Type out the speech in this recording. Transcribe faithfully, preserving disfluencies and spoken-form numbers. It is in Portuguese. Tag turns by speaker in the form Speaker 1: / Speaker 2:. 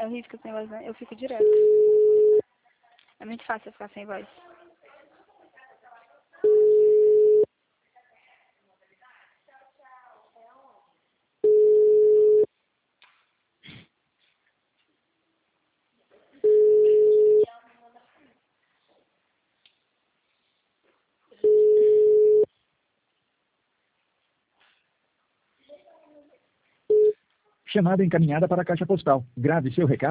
Speaker 1: É horrível ficar sem voz, né? Eu fico direto. É muito fácil eu ficar sem voz.
Speaker 2: Chamada encaminhada para a caixa postal. Grave seu recado.